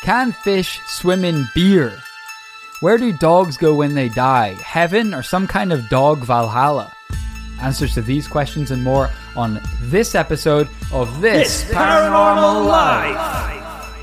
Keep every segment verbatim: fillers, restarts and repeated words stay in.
Can fish swim in beer? Where do dogs go when they die? Heaven or some kind of dog Valhalla? Answers to these questions and more on this episode of This, this Paranormal, Paranormal Life.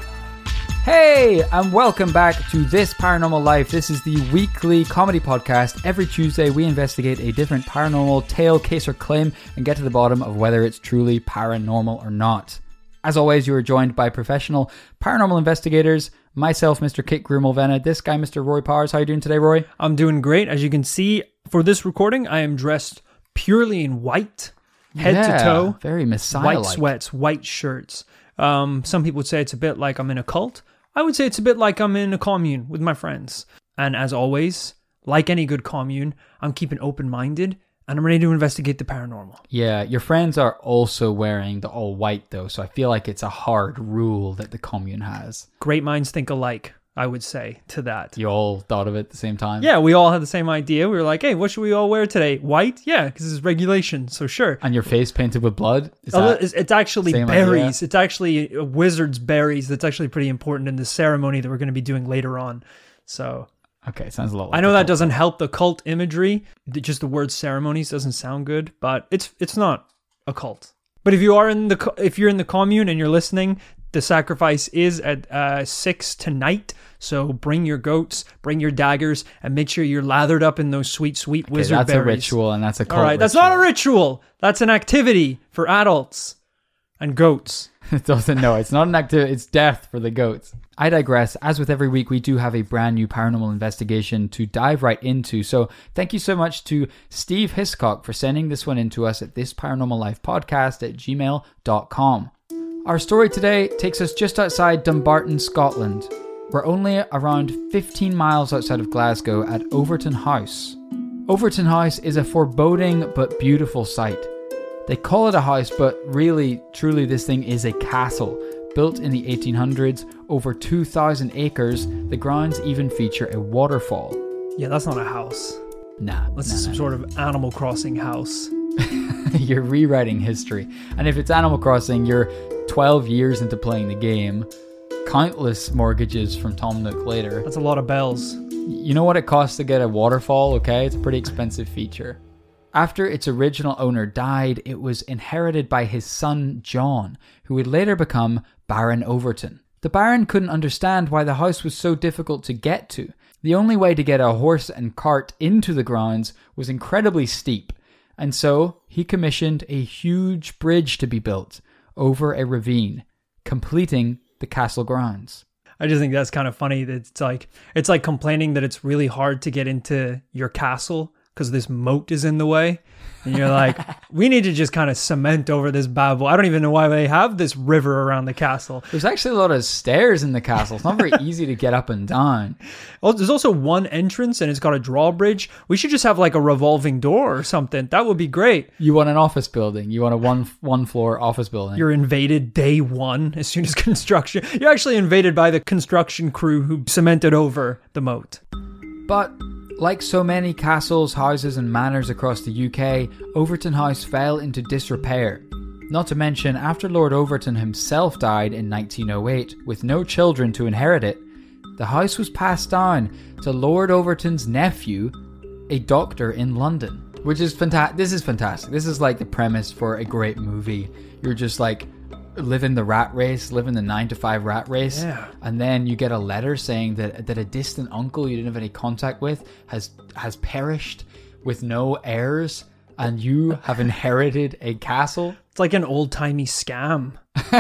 Hey, and welcome back to This Paranormal Life. This is the weekly comedy podcast. Every Tuesday, we investigate a different paranormal tale, case, or claim and get to the bottom of whether it's truly paranormal or not. As always, you are joined by professional paranormal investigators, myself, Mister Kit Grumelvena, this guy, Mister Roy Powers. How are you doing today, Roy? I'm doing great. As you can see, for this recording, I am dressed purely in white, head yeah, to toe. Very Messiah-like. White sweats, white shirts. Um, some people would say it's a bit like I'm in a cult. I would say it's a bit like I'm in a commune with my friends. And as always, like any good commune, I'm keeping open-minded and I'm ready to investigate the paranormal. Yeah, your friends are also wearing the all white though, so I feel like it's a hard rule that the commune has. Great minds think alike, I would say, to that. You all thought of it at the same time? Yeah, we all had the same idea. We were like, hey, what should we all wear today? White? Yeah, because it's regulation, so sure. And your face painted with blood? Is oh, that it's, it's actually berries. Idea? It's actually a wizard's berries. That's actually pretty important in the ceremony that we're going to be doing later on. So... Okay, sounds a lot like I know that doesn't help the cult imagery. Just the word ceremonies doesn't sound good, but it's it's not a cult. But if you are in the if you're in the commune and you're listening, the sacrifice is at uh, six tonight. So bring your goats, bring your daggers, and make sure you're lathered up in those sweet, sweet okay, wizard that's berries. That's a ritual, and that's a cult. All right, that's ritual. not a ritual. That's an activity for adults and goats. It doesn't know. It's not an activity. It's death for the goats. I digress. As with every week, we do have a brand new paranormal investigation to dive right into. So thank you so much to Steve Hiscock for sending this one in to us at this paranormal life podcast at gmail dot com. Our story today takes us just outside Dumbarton, Scotland. We're only around fifteen miles outside of Glasgow at Overton House. Overton House is a foreboding but beautiful sight. They call it a house, but really, truly, this thing is a castle. Built in the eighteen hundreds, over two thousand acres, the grounds even feature a waterfall. Yeah, that's not a house. Nah. That's nah, some nah, sort nah. of Animal Crossing house. You're rewriting history. And if it's Animal Crossing, you're twelve years into playing the game. Countless mortgages from Tom Nook later. That's a lot of bells. You know what it costs to get a waterfall, okay? It's a pretty expensive feature. After its original owner died, it was inherited by his son John, who would later become Baron Overton. The Baron couldn't understand why the house was so difficult to get to. The only way to get a horse and cart into the grounds was incredibly steep, and so he commissioned a huge bridge to be built over a ravine, completing the castle grounds. I just think that's kind of funny that it's like it's like complaining that it's really hard to get into your castle because this moat is in the way. And you're like, we need to just kind of cement over this babble. I don't even know why they have this river around the castle. There's actually a lot of stairs in the castle. It's not very easy to get up and down. Oh, there's also one entrance and it's got a drawbridge. We should just have like a revolving door or something. That would be great. You want an office building. You want a one one floor office building. You're invaded day one as soon as construction. You're actually invaded by the construction crew who cemented over the moat. But like so many castles, houses and manors across the U K, Overton House fell into disrepair. Not to mention, after Lord Overton himself died in nineteen oh eight, with no children to inherit it, the house was passed down to Lord Overton's nephew, a doctor in London. Which is fantastic. This is fantastic. This is like the premise for a great movie. You're just like living the rat race, living the nine to five rat race, yeah. And then you get a letter saying that that a distant uncle you didn't have any contact with has has perished with no heirs, and you have inherited a castle. It's like an old-timey scam.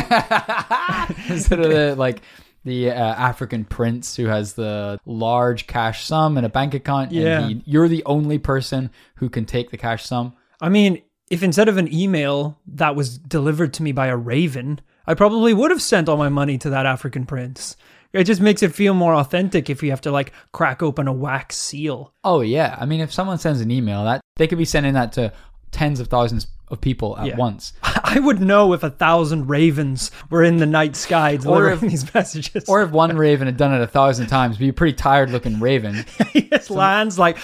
Instead of the like the uh, African prince who has the large cash sum in a bank account, yeah. and he, you're the only person who can take the cash sum. I mean, if instead of an email that was delivered to me by a raven, I probably would have sent all my money to that African prince. It just makes it feel more authentic if you have to like crack open a wax seal. Oh yeah, I mean, if someone sends an email, that they could be sending that to tens of thousands of people at yeah. once. I would know if a thousand ravens were in the night sky delivering if, these messages. Or if one raven had done it a thousand times, be a pretty tired looking raven. He just so, lands like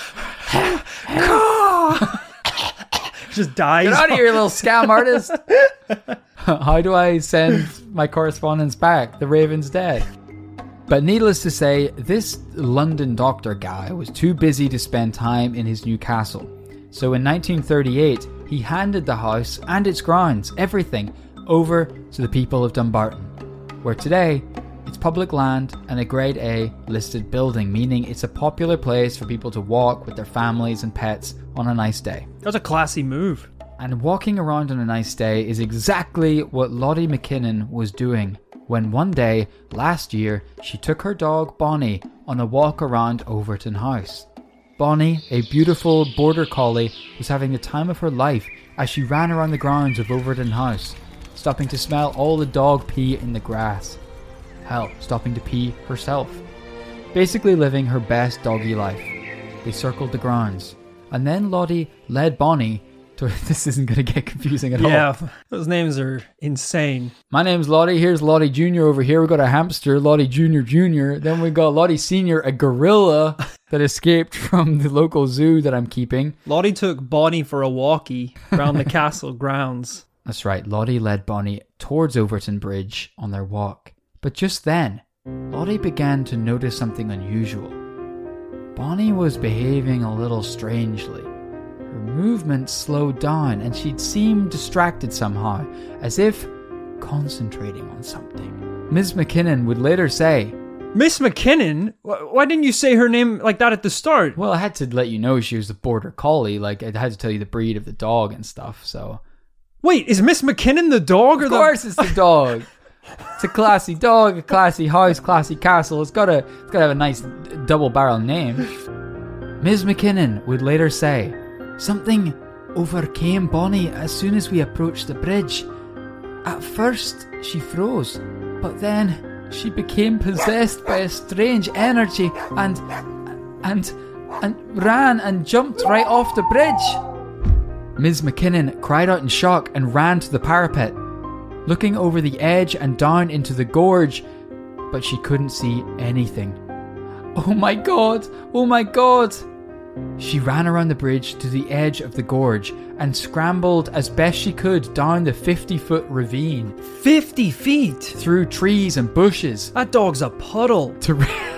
just dies. Get out of here, little scam artist. How do I send my correspondence back? The raven's dead. But needless to say, this London doctor guy was too busy to spend time in his new castle. So in nineteen thirty-eight, he handed the house and its grounds, everything, over to the people of Dumbarton, where today it's public land and a Grade A listed building, meaning it's a popular place for people to walk with their families and pets on a nice day. That's a classy move. And walking around on a nice day is exactly what Lottie McKinnon was doing when one day last year she took her dog Bonnie on a walk around Overton House. Bonnie, a beautiful border collie, was having the time of her life as she ran around the grounds of Overton House, stopping to smell all the dog pee in the grass. Hell, stopping to pee herself. Basically living her best doggy life. They circled the grounds. And then Lottie led Bonnie to... This isn't going to get confusing at Yeah, all. those names are insane. My name's Lottie. Here's Lottie Junior over here. We got a hamster, Lottie Junior Junior Then we got Lottie Senior, a gorilla that escaped from the local zoo that I'm keeping. Lottie took Bonnie for a walkie around the castle grounds. That's right. Lottie led Bonnie towards Overton Bridge on their walk. But just then, Lottie began to notice something unusual. Bonnie was behaving a little strangely. Her movements slowed down and she'd seemed distracted somehow, as if concentrating on something. Miz McKinnon would later say, Miss McKinnon? Why didn't you say her name like that at the start? well, I had to let you know she was a border collie, like I had to tell you the breed of the dog and stuff, so... Wait, is Miss McKinnon the dog or Of the... course it's the dog! It's a classy dog, a classy house, classy castle. It's got a, it's got to have a nice double-barrel name. Miz McKinnon would later say, something overcame Bonnie as soon as we approached the bridge. At first, she froze, but then she became possessed by a strange energy and, and, and ran and jumped right off the bridge. Miz McKinnon cried out in shock and ran to the parapet, looking over the edge and down into the gorge, but she couldn't see anything. Oh my god! Oh my god! She ran around the bridge to the edge of the gorge and scrambled as best she could down the fifty-foot ravine. fifty feet? Through trees and bushes. That dog's a puddle. To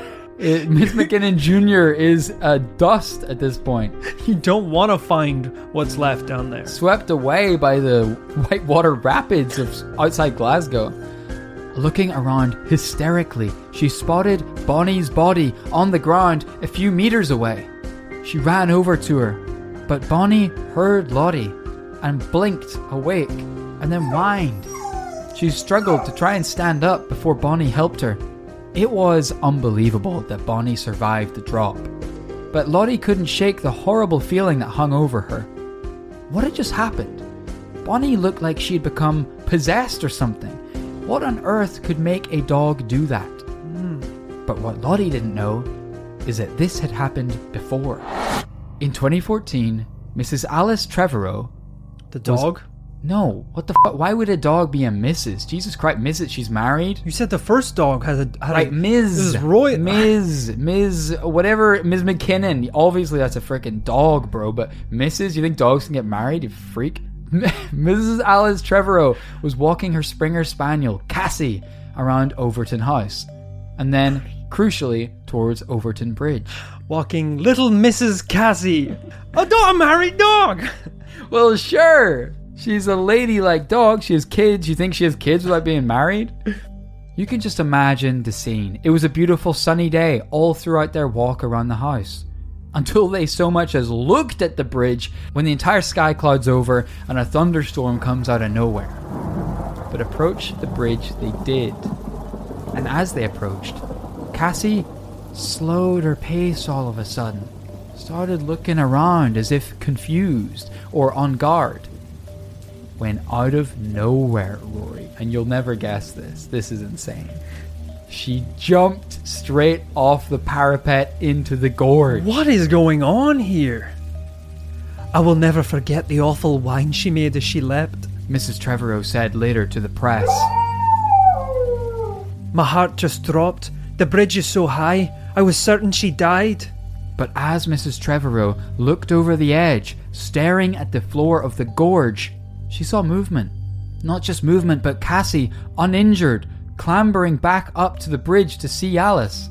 Miz McKinnon Junior is a dust at this point. You don't want to find what's left down there. Swept away by the whitewater rapids of outside Glasgow. Looking around hysterically, she spotted Bonnie's body on the ground a few meters away. She ran over to her, but Bonnie heard Lottie and blinked awake and then whined. She struggled to try and stand up before Bonnie helped her. It was unbelievable that Bonnie survived the drop, but Lottie couldn't shake the horrible feeling that hung over her. What had just happened? Bonnie looked like she'd become possessed or something. What on earth could make a dog do that? Mm. But what Lottie didn't know is that this had happened before. In twenty fourteen, Missus Alice Trevorrow... The dog? Was, no, what the fuck? Why would a dog be a Missus? Jesus Christ, Missus, she's married? You said the first dog has a... Had Right, a, Miz This is Roy... Miz Miz whatever, Miz McKinnon. Obviously that's a freaking dog, bro, but Missus, you think dogs can get married, you freak? Missus Alice Trevorrow was walking her Springer Spaniel, Cassie, around Overton House. And then, crucially, towards Overton Bridge. Walking little Missus Cassie. A dog, a married dog! Well, sure. She's a ladylike dog. She has kids. You think she has kids without being married? You can just imagine the scene. It was a beautiful sunny day all throughout their walk around the house. Until they so much as looked at the bridge when the entire sky clouds over and a thunderstorm comes out of nowhere. But approach the bridge they did. And as they approached, Cassie slowed her pace all of a sudden. Started looking around as if confused or on guard. When out of nowhere, Rory, and you'll never guess this, this is insane, she jumped straight off the parapet into the gorge. What is going on here? I will never forget the awful whine she made as she leapt. Missus Trevorrow said later to the press. My heart just dropped. The bridge is so high, I was certain she died. But as Missus Trevorrow looked over the edge, staring at the floor of the gorge, she saw movement. Not just movement, but Cassie, uninjured, clambering back up to the bridge to see Alice.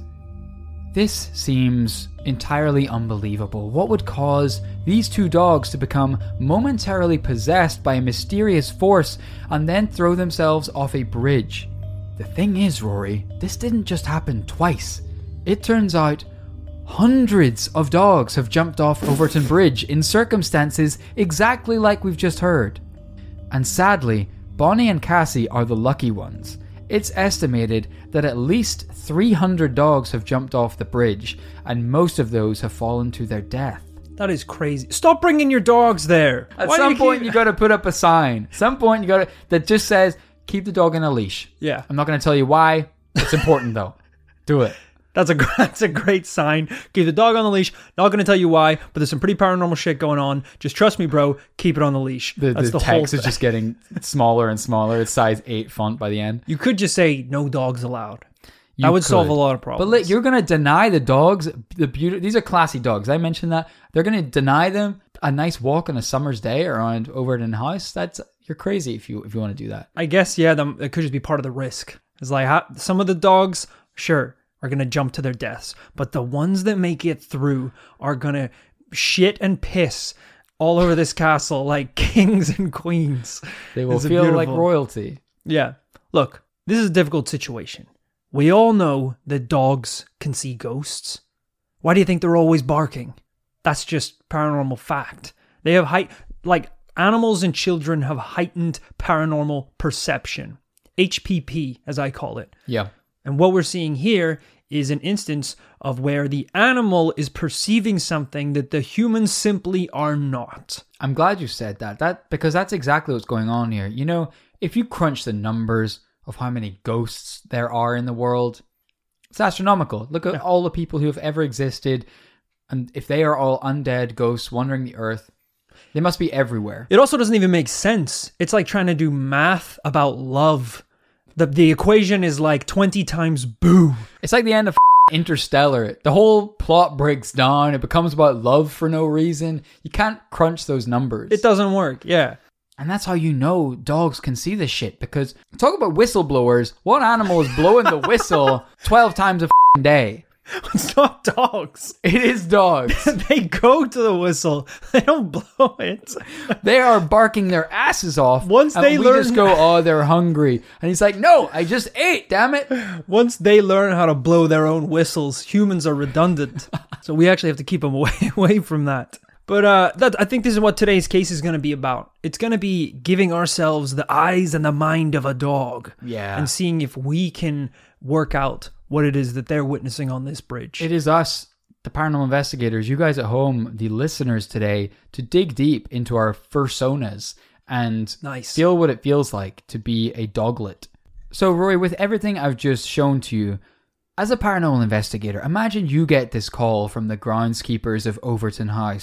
This seems entirely unbelievable. What would cause these two dogs to become momentarily possessed by a mysterious force and then throw themselves off a bridge? The thing is, Rory, this didn't just happen twice. It turns out hundreds of dogs have jumped off Overton Bridge in circumstances exactly like we've just heard. And sadly, Bonnie and Cassie are the lucky ones. It's estimated that at least three hundred dogs have jumped off the bridge, and most of those have fallen to their death. That is crazy. Stop bringing your dogs there. At Why do some you point, keep- you got to put up a sign. Some point, you got to that just says, keep the dog on a leash. Yeah. I'm not going to tell you why. It's important, though. Do it. That's a that's a great sign. Keep the dog on the leash. Not going to tell you why, but there's some pretty paranormal shit going on. Just trust me, bro. Keep it on the leash. The, That's the, the, whole text is thing. just getting smaller and smaller. It's size eight font by the end. You could just say no dogs allowed. You that would solve could. a lot of But problems. look, you're going to deny the dogs the beauty. These are classy dogs. I mentioned that. They're going to deny them a nice walk on a summer's day around Overton House. That's you're crazy if you if you want to do that. I guess, yeah, them, it could just be part of the risk. It's like ha- some of the dogs, sure, are going to jump to their deaths. But the ones that make it through are going to shit and piss all over this castle like kings and queens. They will It's feel like beautiful. royalty. Yeah. Look, this is a difficult situation. We all know that dogs can see ghosts. Why do you think they're always barking? That's just paranormal fact. They have height, like animals and children have heightened paranormal perception. H P P, as I call it. Yeah. And what we're seeing here is an instance of where the animal is perceiving something that the humans simply are not. I'm glad you said that. That because that's exactly what's going on here. You know, if you crunch the numbers of how many ghosts there are in the world, it's astronomical. Look at Yeah. all the people who have ever existed, and if they are all undead ghosts wandering the earth, they must be everywhere. It also doesn't even make sense. It's like trying to do math about love. The the equation is like twenty times boo. It's like the end of Interstellar. The whole plot breaks down. It becomes about love for no reason. You can't crunch those numbers. It doesn't work. Yeah. And that's how you know dogs can see this shit. Because talk about whistleblowers. One animal is blowing the whistle twelve times a f***ing day. It's not dogs. It is dogs. They go to the whistle. They don't blow it. They are barking their asses off. Once and they we learn- just go, oh, they're hungry. And he's like, no, I just ate, damn it. Once they learn how to blow their own whistles, humans are redundant. So we actually have to keep them away, away from that. But uh, that, I think this is what today's case is going to be about. It's going to be giving ourselves the eyes and the mind of a dog. Yeah. And seeing if we can work out what it is that they're witnessing on this bridge. It is us, the paranormal investigators, you guys at home, the listeners today, to dig deep into our fursonas and Nice. feel what it feels like to be a doglet. So, Roy, with everything I've just shown to you, as a paranormal investigator, imagine you get this call from the groundskeepers of Overton House.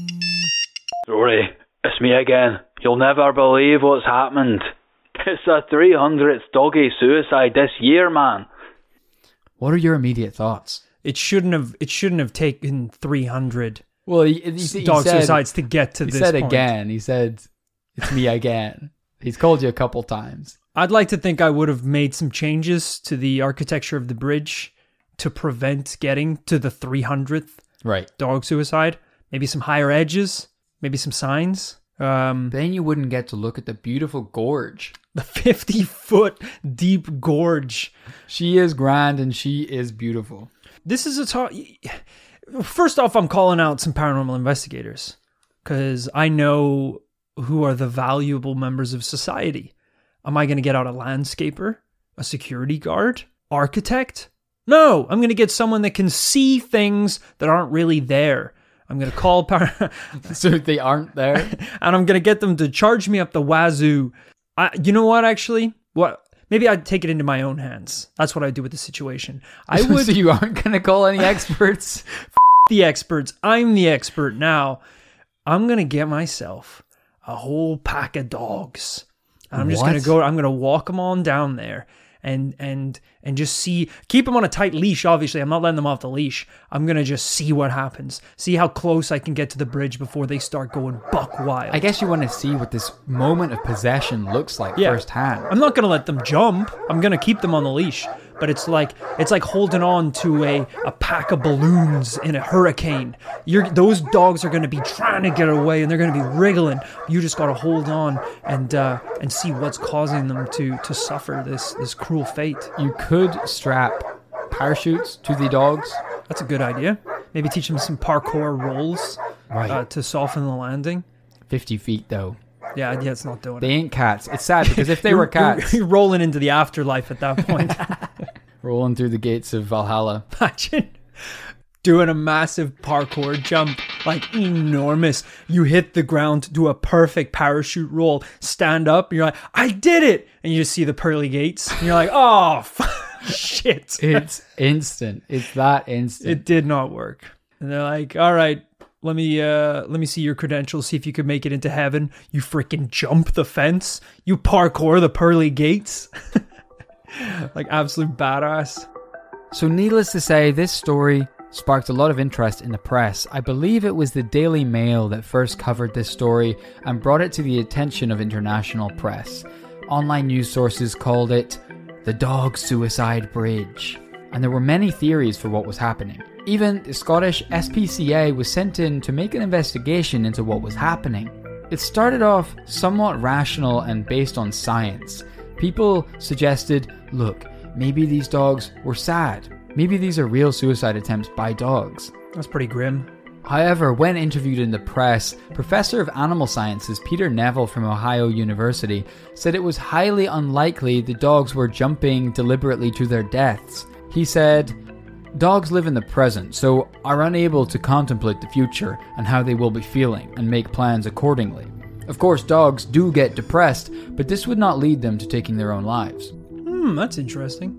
Rory, it's me again. You'll never believe what's happened. It's the three hundredth doggy suicide this year, man. What are your immediate thoughts? It shouldn't have. It shouldn't have taken three hundred Well, he, he, he dog said, suicides to get to he this said point. again. He said, it's me again. He's called you a couple times. I'd like to think I would have made some changes to the architecture of the bridge to prevent getting to the three hundredth Right. dog suicide. Maybe some higher edges. Maybe some signs. Um, Then you wouldn't get to look at the beautiful gorge. the fifty foot deep gorge. She is grand and she is beautiful. This is a talk. First off, I'm calling out some paranormal investigators because I know who are the valuable members of society. Am I going to get out a landscaper, a security guard, architect? No, I'm going to get someone that can see things that aren't really there. I'm going to call par- So they aren't there. and I'm going to get them to charge me up the wazoo. I, you know what, actually? What? Maybe I'd take it into my own hands. That's what I'd do with the situation. I would So you aren't going to call any experts? the experts. I'm the expert now. I'm going to get myself a whole pack of dogs. And I'm just What? going to go, I'm going to walk them on down there. and and and just see, keep them on a tight leash. Obviously, I'm not letting them off the leash. I'm gonna just see what happens, see how close I can get to the bridge before they start going buck wild. I guess you want to see what this moment of possession looks like Yeah. firsthand. I'm not gonna let them jump. I'm gonna keep them on the leash. But it's like it's like holding on to a, a pack of balloons in a hurricane. You're those dogs are gonna be trying to get away and they're gonna be wriggling. You just gotta hold on and uh, and see what's causing them to to suffer this this cruel fate. You could strap parachutes to the dogs. That's a good idea. Maybe teach them some parkour rolls Right. uh, to soften the landing. fifty feet though. Yeah, yeah, it's not doing They it. ain't cats. It's sad because if they You're- were cats, you're, you're rolling into the afterlife at that point. rolling through the gates of Valhalla. Imagine doing a massive parkour jump, like enormous. You hit the ground, do a perfect parachute roll, stand up, and you're like, I did it! And you just see the pearly gates, and you're like, oh, shit. It's instant. It's that instant. It did not work. And they're like, all right, let me uh, let me see your credentials, see if you could make it into heaven. You freaking jump the fence. You parkour the pearly gates. Like absolute badass. So needless to say, this story sparked a lot of interest in the press. I believe it was the Daily Mail that first covered this story and brought it to the attention of international press. Online news sources called it the Dog Suicide Bridge, and there were many theories for what was happening. Even the Scottish S P C A was sent in to make an investigation into what was happening. It started off somewhat rational and based on science. People suggested, look, maybe these dogs were sad. Maybe these are real suicide attempts by dogs. That's pretty grim. However, when interviewed in the press, Professor of Animal Sciences Peter Neville from Ohio University said it was highly unlikely the dogs were jumping deliberately to their deaths. He said, dogs live in the present, so are unable to contemplate the future and how they will be feeling and make plans accordingly. Of course, dogs do get depressed, but this would not lead them to taking their own lives. Hmm, that's interesting.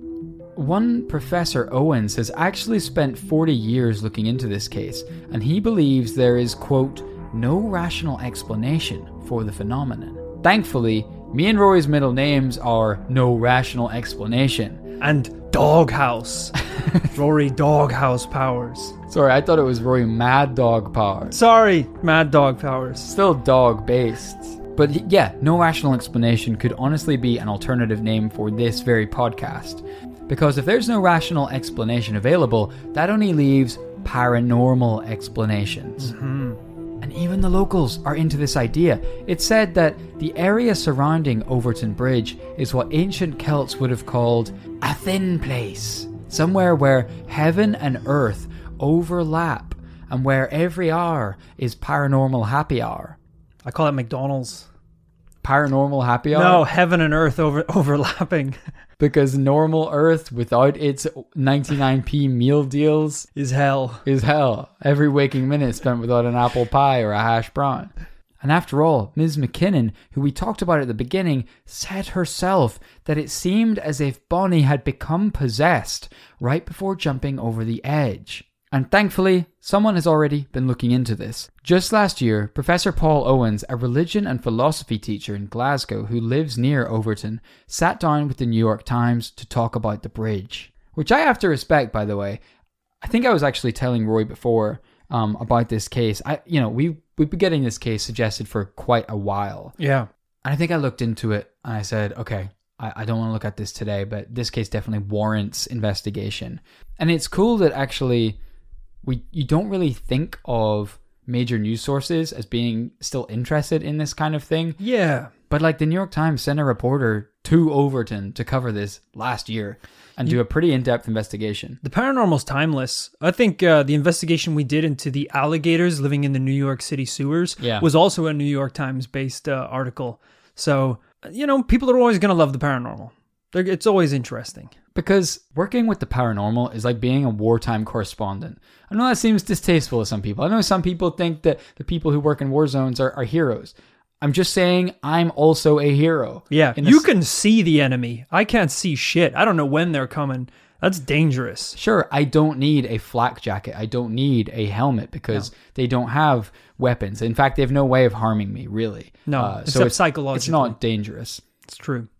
One Professor Owens has actually spent forty years looking into this case, and he believes there is, quote, no rational explanation for the phenomenon. Thankfully, me and Rory's middle names are No Rational Explanation. And Doghouse. Rory Doghouse Powers. Sorry, I thought it was Rory Mad Dog Powers. Sorry, Mad Dog Powers. Still dog-based. But he- yeah, No Rational Explanation could honestly be an alternative name for this very podcast. Because if there's no rational explanation available, that only leaves paranormal explanations. Mm-hmm. And even the locals are into this idea. It's said that the area surrounding Overton Bridge is what ancient Celts would have called a thin place. Somewhere where heaven and earth overlap and where every hour is paranormal happy hour. I call it McDonald's. Paranormal happy hour? No, heaven and earth over overlapping Because normal earth without its ninety-nine p meal deals is hell. is hell. Every waking minute spent without an apple pie or a hash brown. And after all, Miz McKinnon, who we talked about at the beginning, said herself that it seemed as if Bonnie had become possessed right before jumping over the edge. And thankfully, someone has already been looking into this. Just last year, Professor Paul Owens, a religion and philosophy teacher in Glasgow who lives near Overton, sat down with the New York Times to talk about the bridge. Which I have to respect, by the way. I think I was actually telling Roy before um, about this case. I, you know, we, we've been getting this case suggested for quite a while. Yeah. And I think I looked into it and I said, okay, I, I don't want to look at this today, but this case definitely warrants investigation. And it's cool that actually... We you don't really think of major news sources as being still interested in this kind of thing. Yeah. But like the New York Times sent a reporter to Overton to cover this last year and do a pretty in-depth investigation. The paranormal's timeless. I think uh, the investigation we did into the alligators living in the New York City sewers Yeah. was also a New York Times-based uh, article. So, you know, people are always going to love the paranormal. They're, it's always interesting. Because working with the paranormal is like being a wartime correspondent. I know that seems distasteful to some people. I know some people think that the people who work in war zones are, are heroes. I'm just saying I'm also a hero. Yeah, In a you s- can see the enemy. I can't see shit. I don't know when they're coming. That's dangerous. Sure, I don't need a flak jacket. I don't need a helmet because No. they don't have weapons. In fact, they have no way of harming me, really. No, Uh, except it's, psychologically. It's not dangerous. It's true.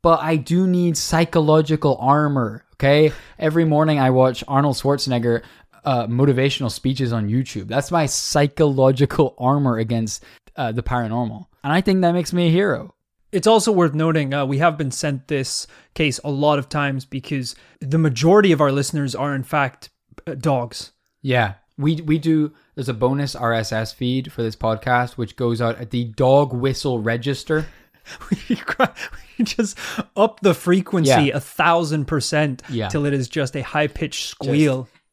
but I do need psychological armor, okay? Every morning I watch Arnold Schwarzenegger uh, motivational speeches on YouTube. That's my psychological armor against uh, the paranormal. And I think that makes me a hero. It's also worth noting, uh, we have been sent this case a lot of times because the majority of our listeners are in fact uh, dogs. Yeah. We we do, there's a bonus R S S feed for this podcast, which goes out at the dog whistle register. we, we just up the frequency Yeah. a thousand percent Yeah. till it is just a high-pitched squeal. Just,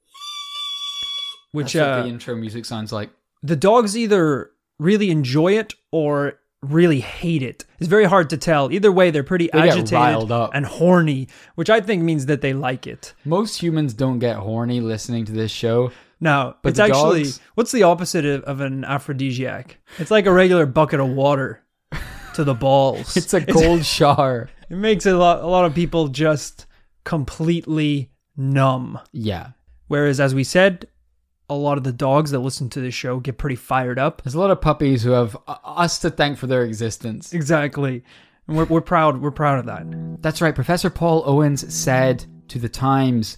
which That's what uh, the intro music sounds like. the dogs either really enjoy it or really hate it. It's very hard to tell. Either way, they're pretty They get agitated riled up. and horny, which I think means that they like it. Most humans don't get horny listening to this show. No, But it's the actually, dogs- what's the opposite of, of an aphrodisiac? It's like a regular bucket of water to the balls. It's a cold shower. It makes a lot, a lot of people just completely numb. Yeah. Whereas, as we said, a lot of the dogs that listen to this show get pretty fired up. There's a lot of puppies who have uh, us to thank for their existence. Exactly. And we're, we're proud. We're proud of that. That's right. Professor Paul Owens said to the Times,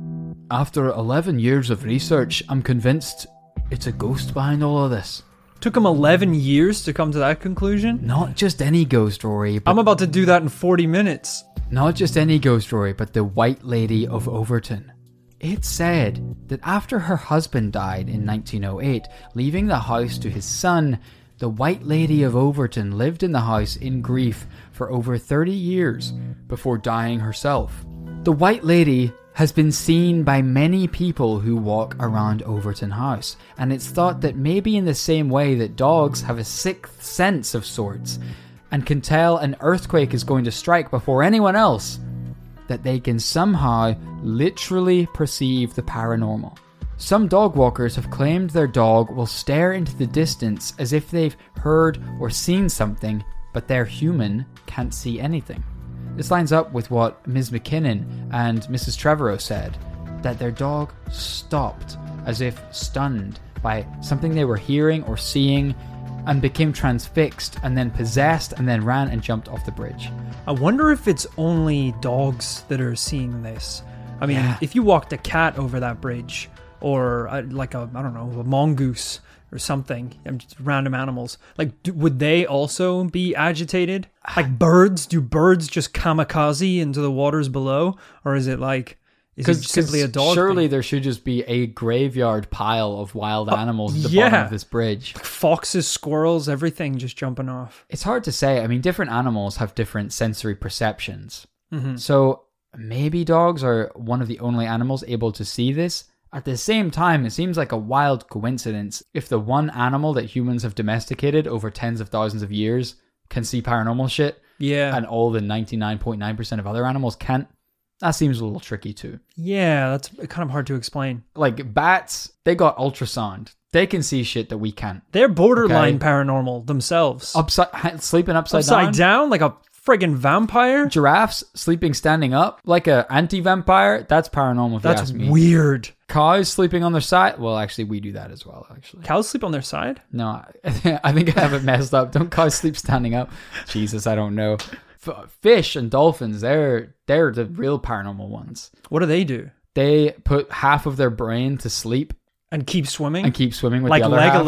"After eleven years of research, I'm convinced it's a ghost behind all of this. Took him eleven years to come to that conclusion. Not just any ghost story, but I'm about to do that in forty minutes. not just any ghost story, but the White Lady of Overton. It's said that after her husband died in nineteen oh eight, leaving the house to his son, the White Lady of Overton lived in the house in grief for over thirty years before dying herself. The White Lady has been seen by many people who walk around Overton House, and it's thought that maybe in the same way that dogs have a sixth sense of sorts and can tell an earthquake is going to strike before anyone else, that they can somehow literally perceive the paranormal. Some dog walkers have claimed their dog will stare into the distance as if they've heard or seen something, but their human can't see anything. This lines up with what Miz McKinnon and Missus Trevorrow said, that their dog stopped as if stunned by something they were hearing or seeing and became transfixed and then possessed and then ran and jumped off the bridge. I wonder if it's only dogs that are seeing this. I mean, Yeah. if you walked a cat over that bridge, or uh, like a, I don't know, a mongoose or something, um, just random animals, like, do, would they also be agitated? Like birds? Do birds just kamikaze into the waters below? Or is it like, is it simply a dog surely thing? there should just be a graveyard pile of wild animals at the yeah. bottom of this bridge. Foxes, squirrels, everything just jumping off. It's hard to say. I mean, different animals have different sensory perceptions. Mm-hmm. So maybe dogs are one of the only animals able to see this. At the same time, it seems like a wild coincidence if the one animal that humans have domesticated over tens of thousands of years can see paranormal shit, Yeah. and all the ninety-nine point nine percent of other animals can't. That seems a little tricky too. Yeah, that's kind of hard to explain. Like bats, they got ultrasound. They can see shit that we can't. They're borderline Okay. paranormal themselves. Upside, sleeping upside, Upside down, like a friggin' vampire? Giraffes sleeping standing up like a anti-vampire. That's paranormal if you That's ask me. weird. Cows sleeping on their side. Well, actually, we do that as well. Actually, Cows sleep on their side? no, I, I think I have it messed up. Don't cows sleep standing up? Jesus, I don't know. F- fish and dolphins, they're they're the real paranormal ones. What do they do? They put half of their brain to sleep And keep swimming? and keep swimming with like the other half.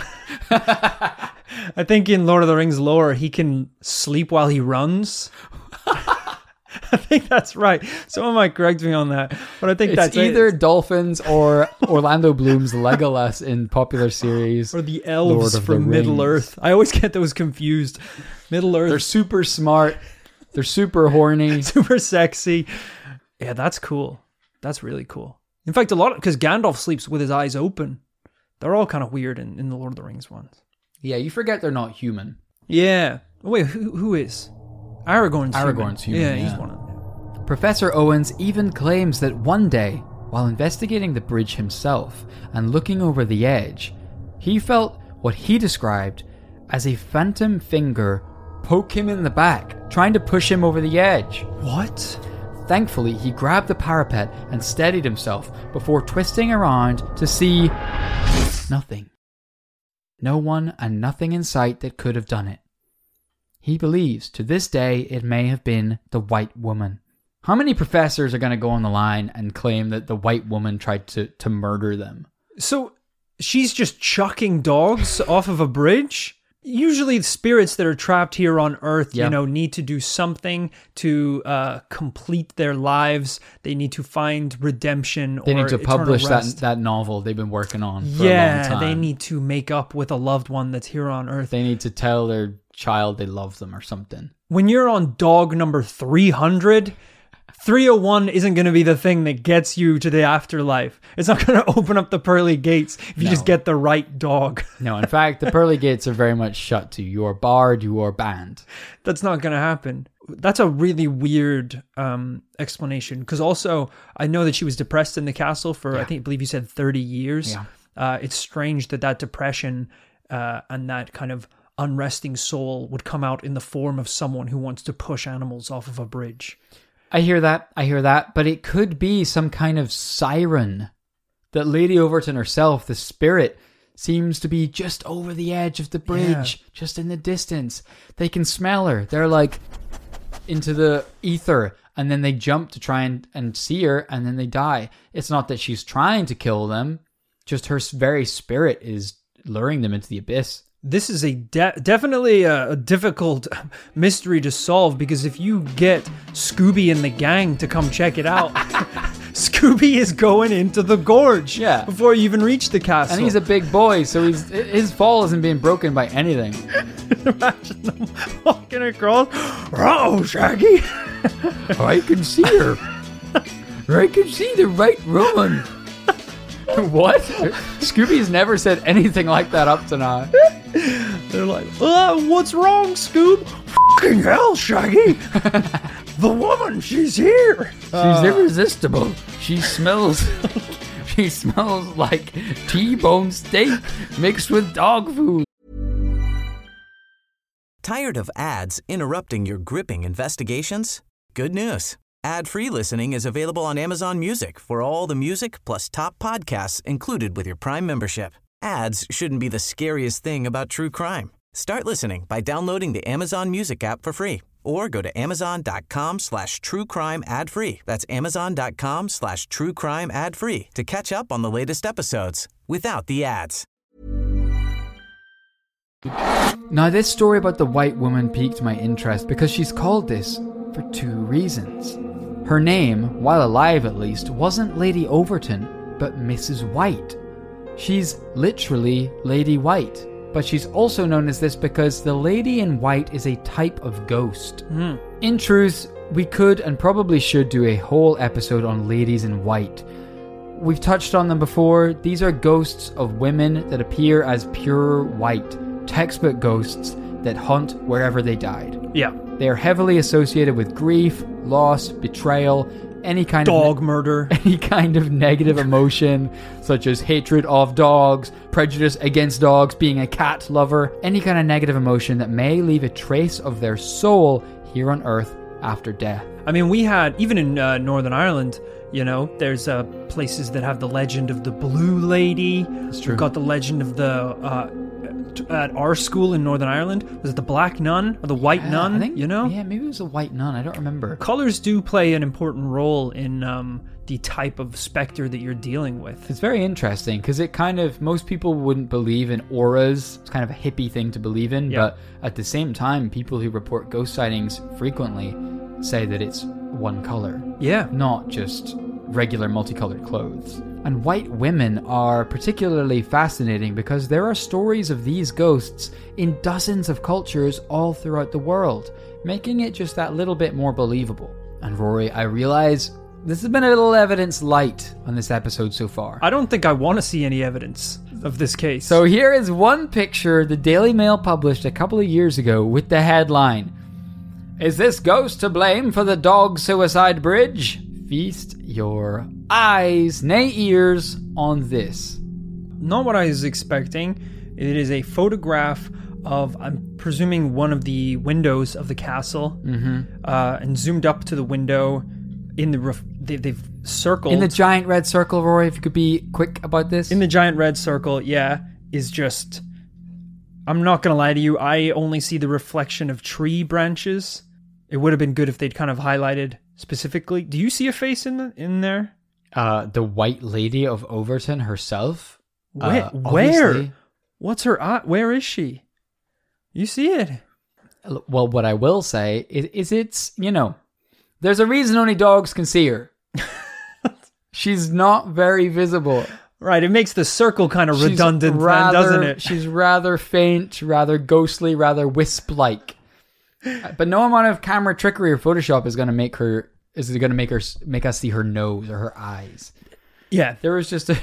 Legolas. I think in Lord of the Rings lore, he can sleep while he runs. I think that's right. Someone might correct me on that, but I think It's that's either it. dolphins or Orlando Bloom's Legolas in popular series. Or the Lord elves of the from Middle Rings. Earth. I always get those confused. Middle They're Earth, super smart. They're super horny. super sexy. Yeah, that's cool. That's really cool. In fact, a lot because Gandalf sleeps with his eyes open. They're all kind of weird in, in the Lord of the Rings ones. Yeah, you forget they're not human. Yeah. Oh, wait, who who is? Aragorn's human. Aragorn's human, Yeah, yeah. he's one of them. Professor Owens even claims that one day, while investigating the bridge himself and looking over the edge, he felt what he described as a phantom finger poke him in the back, trying to push him over the edge. What? Thankfully, he grabbed the parapet and steadied himself before twisting around to see nothing. No one and nothing in sight that could have done it. He believes to this day it may have been the white woman. How many professors are going to go on the line and claim that the white woman tried to, to murder them? So she's just chucking dogs off of a bridge? Usually the spirits that are trapped here on Earth, Yep. you know, need to do something to uh, complete their lives. They need to find redemption They or need to eternal publish that, rest. that novel they've been working on for a long Yeah, time. they need to make up with a loved one that's here on Earth. They need to tell their child they love them or something. When you're on dog number three hundred, three oh one isn't going to be the thing that gets you to the afterlife. It's not going to open up the pearly gates if you No. just get the right dog. No, in fact, the pearly gates are very much shut to you. You are barred, you are banned. That's not going to happen. That's a really weird um, explanation. Because also, I know that she was depressed in the castle for, Yeah. I think, I believe you said thirty years. Yeah. Uh, it's strange that that depression uh, and that kind of unresting soul would come out in the form of someone who wants to push animals off of a bridge. I hear that, I hear that, but it could be some kind of siren. That Lady Overton herself, the spirit, seems to be just over the edge of the bridge, just in the distance. They can smell her. They're like into the ether, and then they jump to try and, and see her, and then they die. It's not that she's trying to kill them, just her very spirit is luring them into the abyss. This is a de- definitely a, a difficult mystery to solve, because if you get Scooby and the gang to come check it out, Scooby is going into the gorge Yeah. before you even reach the castle. And he's a big boy, so he's his fall isn't being broken by anything. Imagine them walking across. Oh, Shaggy! I can see her. I can see the right woman. What? Scooby's never said anything like that up to now. They're like, uh, what's wrong, Scoob? Fucking hell, Shaggy! The woman, she's here! She's irresistible. She smells. She smells like T-bone steak mixed with dog food. Tired of ads interrupting your gripping investigations? Good news. Ad-free listening is available on Amazon Music for all the music plus top podcasts included with your Prime membership. Ads shouldn't be the scariest thing about true crime. Start listening by downloading the Amazon Music app for free or go to amazon.com slash true crime ad free. That's amazon.com slash true crime ad free to catch up on the latest episodes without the ads. Now, this story about the white woman piqued my interest because she's called this for two reasons. Her name, while alive at least, wasn't Lady Overton, but Missus White. She's literally Lady White, but she's also known as this because the Lady in White is a type of ghost. Mm. In truth, we could and probably should do a whole episode on ladies in white. We've touched on them before. These are ghosts of women that appear as pure white, textbook ghosts that haunt wherever they died. Yeah. They are heavily associated with grief, loss, betrayal, any kind Dog of murder. any kind of negative emotion, such as hatred of dogs, prejudice against dogs, being a cat lover, any kind of negative emotion that may leave a trace of their soul here on Earth after death. I mean, we had, even in uh, Northern Ireland, you know, there's uh, places that have the legend of the Blue Lady. It's true. We've got the legend of the, uh, t- at our school in Northern Ireland, was it the Black Nun or the White Yeah, Nun? I think, you know? Yeah, maybe it was a white nun. I don't remember. Colors do play an important role in um, the type of specter that you're dealing with. It's very interesting because it kind of, most people wouldn't believe in auras. It's kind of a hippie thing to believe in, Yeah. but at the same time, people who report ghost sightings frequently say that it's one color, Yeah. not just regular multicolored clothes. And white women are particularly fascinating because there are stories of these ghosts in dozens of cultures all throughout the world, making it just that little bit more believable. And Rory, I realize this has been a little evidence light on this episode so far. I don't think I want to see any evidence of this case. So here is one picture the Daily Mail published a couple of years ago with the headline, "Is this ghost to blame for the dog suicide bridge? Feast your eyes, nay ears, on this." Not what I was expecting. It is a photograph of, I'm presuming, one of the windows of the castle, mm-hmm. uh, and zoomed up to the window. In the ref- they, they've circled In the giant red circle, Rory, if you could be quick about this. in the giant red circle. Yeah, is just I'm not going to lie to you. I only see the reflection of tree branches. It would have been good if they'd kind of highlighted specifically. Do you see a face in the, in there? Uh, the White Lady of Overton herself. Where? Uh, where? obviously- What's her eye? Where is she? You see it? Well, what I will say is, is it's, you know, there's a reason only dogs can see her. She's not very visible. Right, it makes the circle kind of She's redundant, then, rather, doesn't it? She's rather faint, rather ghostly, rather wisp-like. But no amount of camera trickery or Photoshop is going to make her is going to make her make us see her nose or her eyes. Yeah. There was just a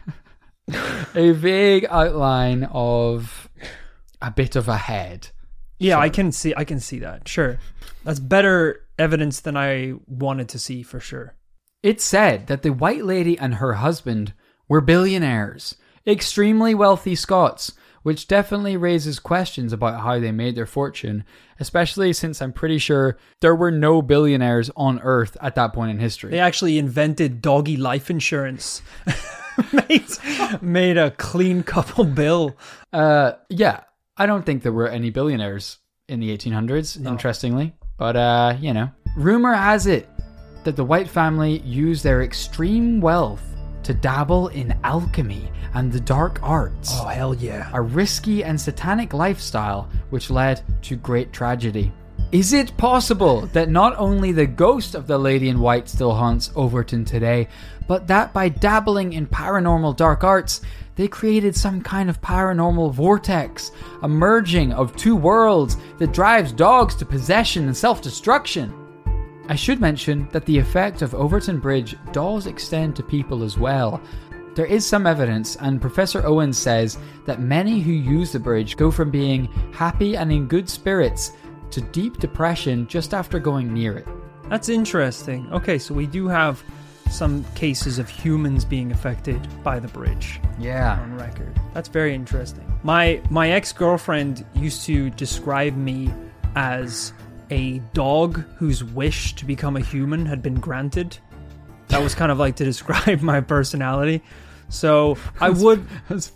a vague outline of a bit of a head. Yeah, So- I can see I can see that. Sure. That's better evidence than I wanted to see for sure. It's said that the White Lady and her husband were billionaires, extremely wealthy Scots, which definitely raises questions about how they made their fortune, especially since I'm pretty sure there were no billionaires on Earth at that point in history. They actually invented doggy life insurance. made, made a clean couple bill. Uh, yeah, I don't think there were any billionaires in the eighteen hundreds, No. interestingly. But, uh, you know, rumor has it that the White family used their extreme wealth to dabble in alchemy and the dark arts. Oh, hell yeah. A risky and satanic lifestyle which led to great tragedy. Is it possible that not only the ghost of the Lady in White still haunts Overton today, but that by dabbling in paranormal dark arts, they created some kind of paranormal vortex, a merging of two worlds that drives dogs to possession and self-destruction? I should mention that the effect of Overton Bridge does extend to people as well. There is some evidence, and Professor Owens says that many who use the bridge go from being happy and in good spirits to deep depression just after going near it. That's interesting. Okay, so we do have some cases of humans being affected by the bridge Yeah. on record. That's very interesting. My my ex-girlfriend used to describe me as a dog whose wish to become a human had been granted. That was kind of like to describe my personality. So I would,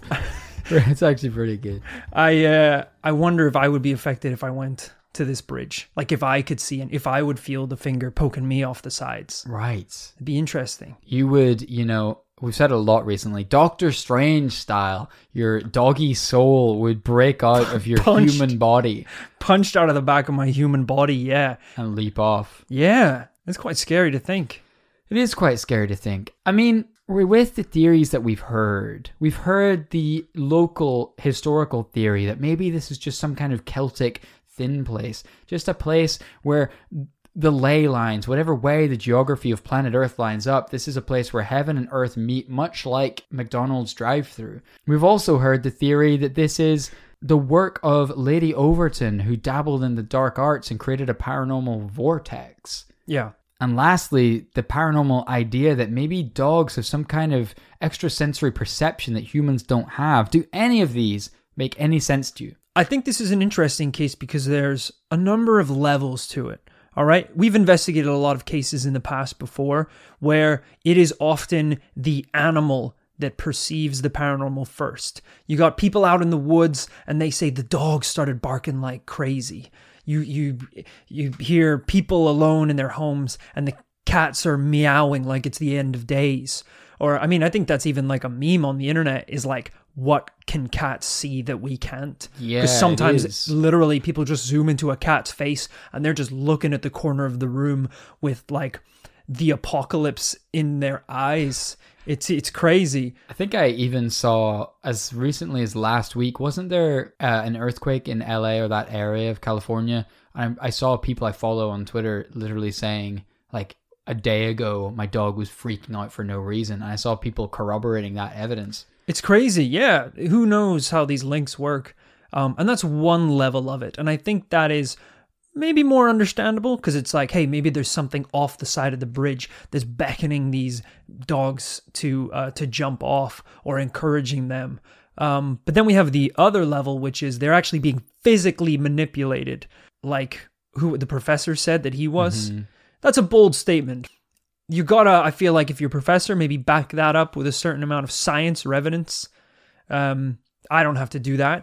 It's actually pretty good. I uh, I wonder if I would be affected if I went to this bridge. Like if I could see and if I would feel the finger poking me off the sides. Right. It'd be interesting. You would, you know, we've said it a lot recently, Doctor Strange style, your doggy soul would break out of your Punched. human body Punched out of the back of my human body, yeah. and leap off. Yeah, it's quite scary to think. It is quite scary to think. I mean, we're with the theories that we've heard. We've heard the local historical theory that maybe this is just some kind of Celtic thin place, just a place where the ley lines, whatever way the geography of planet Earth lines up, this is a place where heaven and earth meet, much like McDonald's drive-thru. We've also heard the theory that this is the work of Lady Overton, who dabbled in the dark arts and created a paranormal vortex. Yeah. And lastly, the paranormal idea that maybe dogs have some kind of extrasensory perception that humans don't have. Do any of these make any sense to you? I think this is an interesting case because there's a number of levels to it. All right. We've investigated a lot of cases in the past before where it is often the animal that perceives the paranormal first. You got people out in the woods and they say the dog started barking like crazy. You you you hear people alone in their homes and the cats are meowing like it's the end of days. Or, I mean, I think that's even like a meme on the internet is like, what can cats see that we can't? Yeah, Because it sometimes is. literally people just zoom into a cat's face and they're just looking at the corner of the room with like the apocalypse in their eyes. It's it's crazy. I think I even saw as recently as last week, wasn't there uh, an earthquake in L A or that area of California? I, I saw people I follow on Twitter literally saying like a day ago, my dog was freaking out for no reason. And I saw people corroborating that evidence. It's crazy. Yeah. Who knows how these links work? Um, and that's one level of it. And I think that is maybe more understandable because it's like, hey, maybe there's something off the side of the bridge that's beckoning these dogs to uh, to jump off or encouraging them. Um, but then we have the other level, which is they're actually being physically manipulated, like who the professor said that he was. Mm-hmm. That's a bold statement. You gotta, I feel like if you're a professor, maybe back that up with a certain amount of science or evidence. Um, I don't have to do that.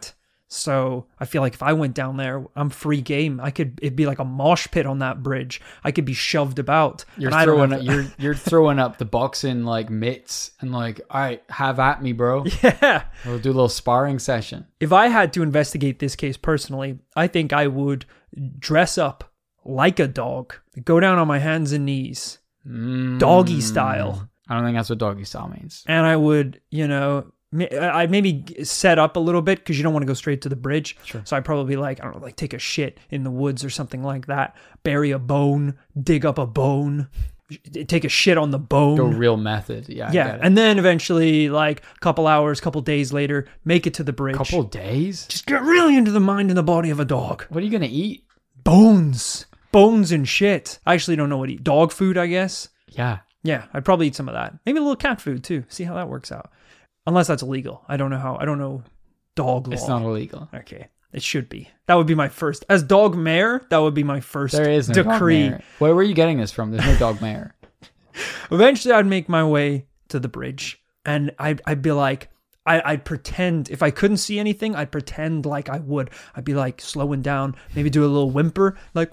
So I feel like if I went down there, I'm free game. I could, it'd be like a mosh pit on that bridge. I could be shoved about. You're and I don't throwing have up, to- you're you're throwing up the boxing like mitts and like, all right, have at me, bro. Yeah. We'll do a little sparring session. If I had to investigate this case personally, I think I would dress up like a dog, go down on my hands and knees, Mm. doggy style. I don't think that's what doggy style means. And I would, you know, ma- I'd maybe set up a little bit because you don't want to go straight to the bridge. Sure. So I'd probably like, I don't know, like take a shit in the woods or something like that, bury a bone, dig up a bone, take a shit on the bone. Go real method. Yeah. I yeah. get it. And then eventually, like a couple hours, couple days later, make it to the bridge. Couple days? Just get really into the mind and the body of a dog. What are you going to eat? Bones. Bones and shit. I actually don't know what to eat. Dog food, I guess. Yeah. Yeah, I'd probably eat some of that. Maybe a little cat food too. See how that works out. Unless that's illegal. I don't know how. I don't know dog law. It's not illegal. Okay. It should be. That would be my first. As dog mayor, that would be my first There is no decree. dog mayor. Where were you getting this from? There's no dog mayor. Eventually, I'd make my way to the bridge. And I'd, I'd be like, I, I'd pretend, if I couldn't see anything, I'd pretend like I would. I'd be like slowing down, maybe do a little whimper, like,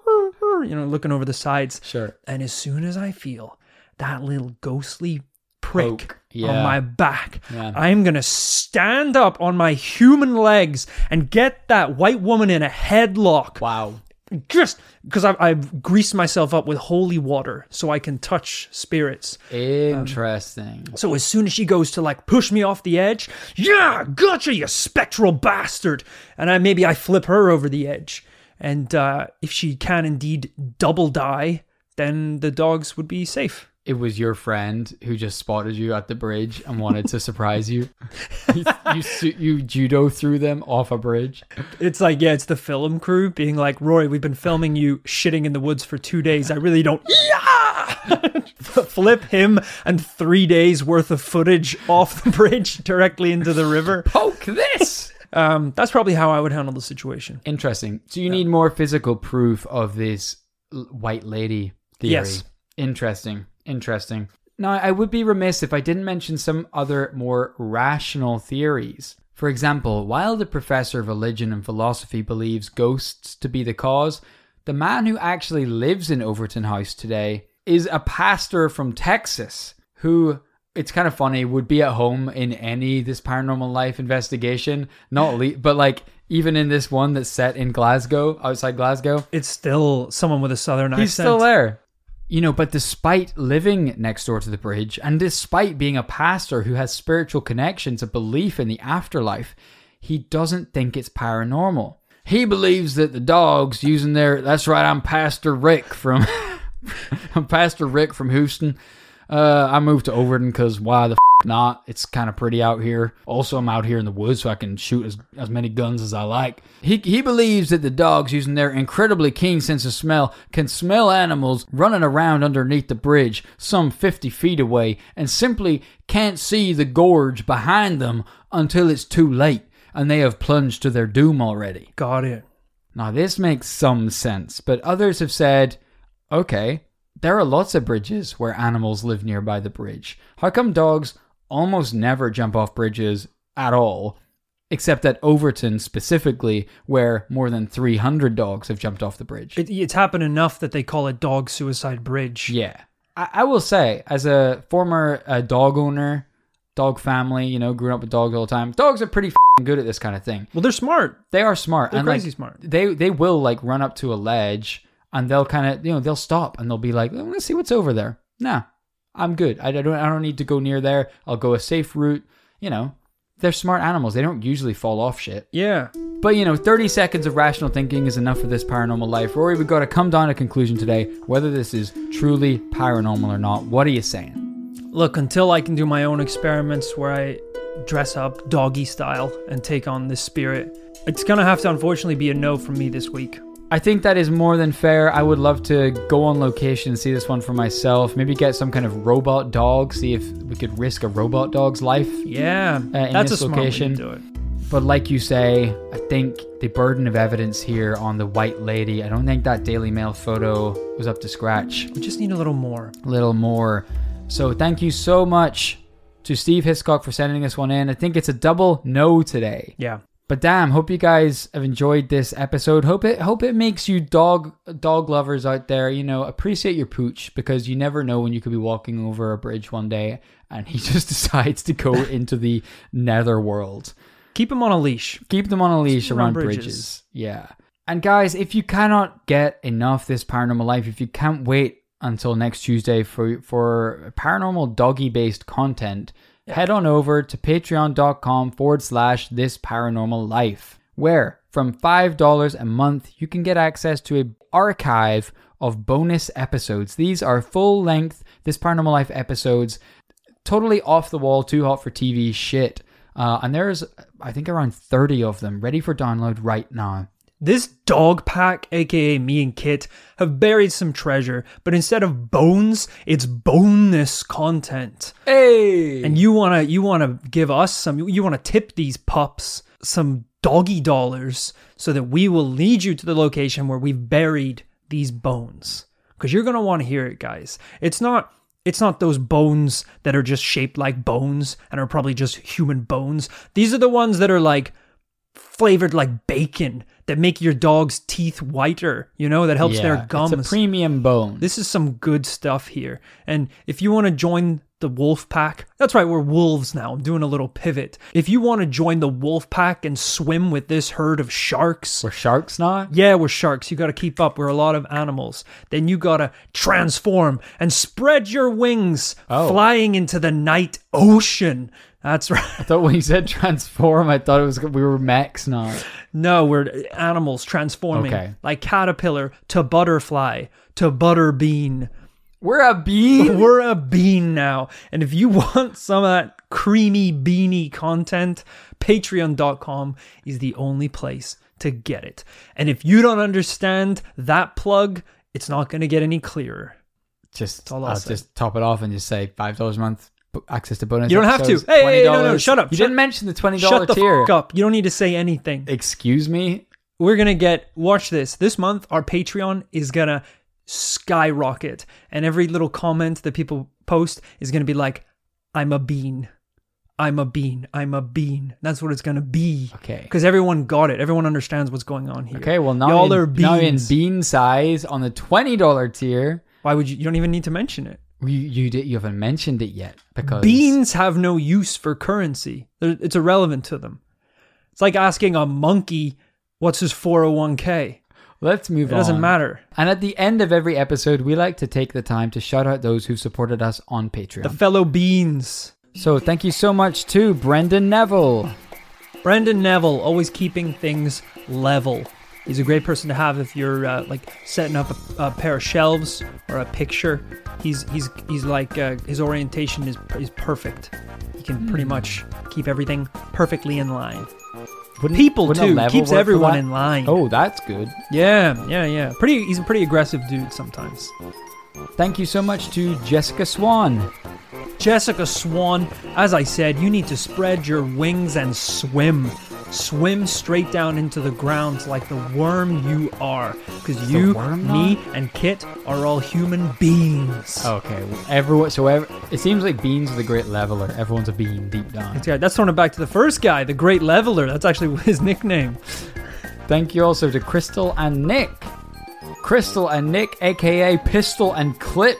you know, looking over the sides. Sure. And as soon as I feel that little ghostly prick Poke. Yeah. on my back, Yeah. I'm going to stand up on my human legs and get that white woman in a headlock. Wow. Just because I've, I've greased myself up with holy water so I can touch spirits. Interesting. So as soon as she goes to like push me off the edge, yeah, gotcha, you spectral bastard. And I maybe I flip her over the edge. And uh, if she can indeed double die, then the dogs would be safe. It was your friend who just spotted you at the bridge and wanted to surprise you. you, you, su- you judo threw them off a bridge. It's like, yeah, it's the film crew being like, Rory, we've been filming you shitting in the woods for two days. I really don't. Yeah! Flip him and three days worth of footage off the bridge directly into the river. Poke this! Um, that's probably how I would handle the situation. Interesting. So you need more physical proof of this l- white lady theory. Yes. Interesting. Interesting. Now, I would be remiss if I didn't mention some other more rational theories. For example, while the professor of religion and philosophy believes ghosts to be the cause, the man who actually lives in Overton House today is a pastor from Texas who, it's kind of funny, would be at home in any This Paranormal Life investigation, not le- but like even in this one that's set in Glasgow, outside Glasgow, It's still someone with a southern accent. he's still there. You know, but despite living next door to the bridge, and despite being a pastor who has spiritual connections, a belief in the afterlife, he doesn't think it's paranormal. He believes that the dogs using their, that's right, I'm Pastor Rick from, I'm Pastor Rick from Houston. Uh, I moved to Overton because why the f*** not? It's kind of pretty out here. Also, I'm out here in the woods so I can shoot as, as many guns as I like. He he believes that the dogs, using their incredibly keen sense of smell, can smell animals running around underneath the bridge some fifty feet away and simply can't see the gorge behind them until it's too late and they have plunged to their doom already. Got it. Now, this makes some sense, but others have said, okay, there are lots of bridges where animals live nearby the bridge. How come dogs almost never jump off bridges at all, except at Overton specifically, where more than three hundred dogs have jumped off the bridge? It, it's happened enough that they call it Dog Suicide Bridge. Yeah. I, I will say, as a former uh, dog owner, dog family, you know, growing up with dogs all the time, dogs are pretty f***ing good at this kind of thing. Well, they're smart. They are smart. They're and crazy like, smart. They, they will like run up to a ledge and they'll kind of, you know, they'll stop and they'll be like, let's see what's over there. Nah, I'm good. I don't, I don't need to go near there. I'll go a safe route. You know, they're smart animals. They don't usually fall off shit. Yeah. But, you know, thirty seconds of rational thinking is enough for This Paranormal Life. Rory, we've got to come down to a conclusion today, whether this is truly paranormal or not. What are you saying? Look, until I can do my own experiments where I dress up doggy style and take on this spirit, it's going to have to unfortunately be a no from me this week. I think that is more than fair. I would love to go on location and see this one for myself. Maybe get some kind of robot dog. See if we could risk a robot dog's life. Yeah, in that's this a smart location. way to do it. But like you say, I think the burden of evidence here on the white lady, I don't think that Daily Mail photo was up to scratch. We just need a little more. A little more. So thank you so much to Steve Hiscock for sending this one in. I think it's a double no today. Yeah. But damn, hope you guys have enjoyed this episode. Hope it hope it makes you dog dog lovers out there, you know, appreciate your pooch, because you never know when you could be walking over a bridge one day and he just decides to go into the nether world. Keep him on a leash. Keep them on a leash around around bridges. bridges. Yeah. And guys, if you cannot get enough This Paranormal Life, if you can't wait until next Tuesday for for paranormal doggy based content, yeah. head on over to patreon.com forward slash This Paranormal Life, where from five dollars a month, you can get access to an archive of bonus episodes. These are full length This Paranormal Life episodes, totally off the wall, too hot for T V shit. Uh, and there's, I think, around thirty of them ready for download right now. This dog pack, aka me and Kit, have buried some treasure, but instead of bones, it's boneless content. Hey! And you wanna you wanna give us some, you wanna tip these pups some doggy dollars so that we will lead you to the location where we've buried these bones. Because you're gonna want to hear it, guys. It's not it's not those bones that are just shaped like bones and are probably just human bones. These are the ones that are like flavored like bacon, that make your dog's teeth whiter, you know, that helps yeah, their gums. It's a premium bone. This is some good stuff here. And if you want to join the wolf pack, that's right, we're wolves now. I'm doing a little pivot. If you want to join the wolf pack and swim with this herd of sharks. We're sharks now? Yeah, we're sharks. You got to keep up. We're a lot of animals. Then you got to transform and spread your wings, oh. flying into the night ocean. That's right. I thought when you said transform, I thought it was we were mechs now. No, we're animals transforming. Okay. Like caterpillar to butterfly to butterbean. We're a bean? We're a bean now. And if you want some of that creamy beanie content, patreon dot com is the only place to get it. And if you don't understand that plug, it's not going to get any clearer. Just, I'll I'll say. just top it off and just say five dollars a month. Access to bonus You don't have to. episodes, Hey, hey, no, no, shut up. You Shut- didn't mention the twenty dollars Shut the tier. fuck up. You don't need to say anything. Excuse me? We're going to get, watch this. This month, our Patreon is going to skyrocket. And every little comment that people post is going to be like, I'm a bean. I'm a bean. I'm a bean. That's what it's going to be. Okay. Because everyone got it. Everyone understands what's going on here. Okay, well, now, Y'all in, are now in beans. bean size on the twenty dollars tier, Why would you? You don't even need to mention it. you, you, did, you haven't mentioned it yet. Because Beans have no use for currency. They're, it's irrelevant to them. It's like asking a monkey, what's his four oh one k? Let's move It on. doesn't matter. And at the end of every episode, we like to take the time to shout out those who've supported us on Patreon. The fellow beans. So thank you so much to Brendan Neville. Brendan Neville, always keeping things level. He's a great person to have if you're uh, like setting up a, a pair of shelves or a picture. He's he's he's like uh, his orientation is is perfect. He can pretty much keep everything perfectly in line. Wouldn't- People wouldn't a too level keeps work for everyone that? in line. Oh, that's good. yeah, yeah, yeah. Pretty. He's a pretty aggressive dude sometimes. Thank you so much to Jessica Swan. Jessica Swan, as I said, you need to spread your wings and swim. Swim straight down into the ground like the worm you are. Because you, worm me, not? and Kit are all human beings. Okay, well, everyone. So ev- it seems like Beans are the great leveler. Everyone's a bean deep down. That's right. That's throwing it back to the first guy, the Great Leveler. That's actually his nickname. Thank you also to Crystal and Nick. Crystal and Nick, aka Pistol and Clip.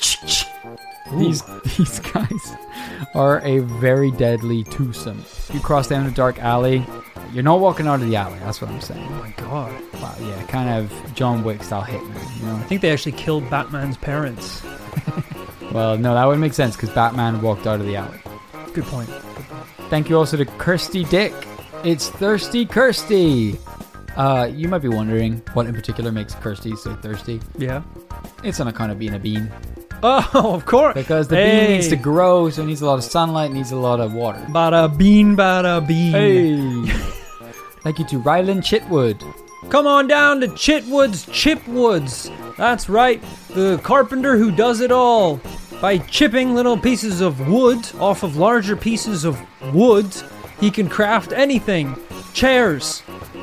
These these guys are a very deadly twosome. You cross down a dark alley, you're not walking out of the alley. That's what I'm saying. Oh my god. Wow, yeah, kind of John Wick style hitman. You know. I think they actually killed Batman's parents. Well, no, that would make sense because Batman walked out of the alley. Good point. Thank you also to Kirsty Dick. It's Thirsty Kirsty. Uh, you might be wondering what in particular makes Kirsty so thirsty. Yeah. It's on account of being a bean. Oh, of course. Because the Hey. bean needs to grow, so it needs a lot of sunlight, needs a lot of water. Bada bean, bada bean. Hey! Thank you to Ryland Chitwood. Come on down to Chitwood's Chipwoods. That's right, the carpenter who does it all. By chipping little pieces of wood off of larger pieces of wood, he can craft anything. Chairs.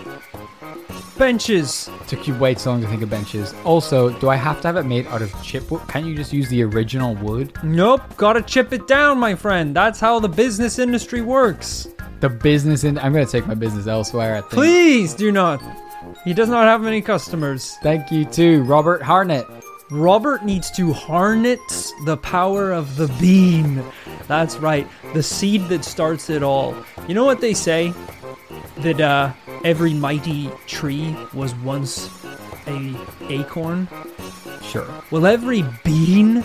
Benches. Took you way too long to think of benches. Also, do I have to have it made out of chipwood? Can't you just use the original wood? Nope, gotta chip it down, my friend. That's how the business industry works. The business in I'm gonna take my business elsewhere, I think. Please do not. He does not have many customers. Thank you to Robert Harnett. Robert needs to harness the power of the bean. That's right, the seed that starts it all. You know what they say? That uh, every mighty tree was once a acorn. Sure. Well, every bean